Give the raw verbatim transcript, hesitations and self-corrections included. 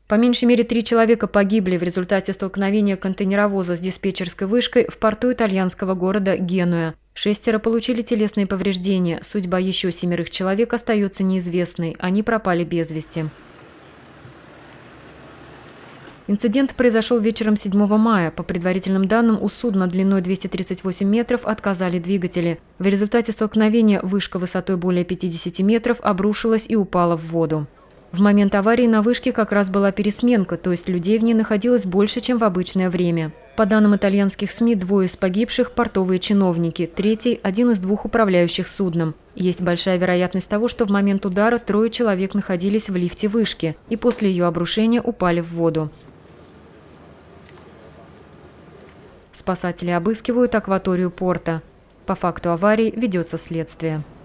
По меньшей мере три человека погибли в результате столкновения контейнеровоза с диспетчерской вышкой в порту итальянского города Генуя. Шестеро получили телесные повреждения. Судьба еще семерых человек остается неизвестной. Они пропали без вести. Инцидент произошел вечером седьмого мая. По предварительным данным, у судна длиной двести тридцать восемь метров отказали двигатели. В результате столкновения вышка высотой более пятидесяти метров обрушилась и упала в воду. В момент аварии на вышке как раз была пересменка, то есть людей в ней находилось больше, чем в обычное время. По данным итальянских СМИ, двое из погибших – портовые чиновники, третий – один из двух управляющих судном. Есть большая вероятность того, что в момент удара трое человек находились в лифте вышки и после ее обрушения упали в воду. Спасатели обыскивают акваторию порта. По факту аварии ведется следствие.